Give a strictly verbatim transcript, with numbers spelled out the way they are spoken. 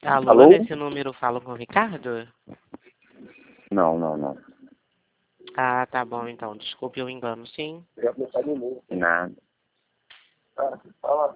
Alô, Alô? nesse número falo com o Ricardo? Não, não, não. Ah, tá bom então. Desculpe o engano, sim. Nada.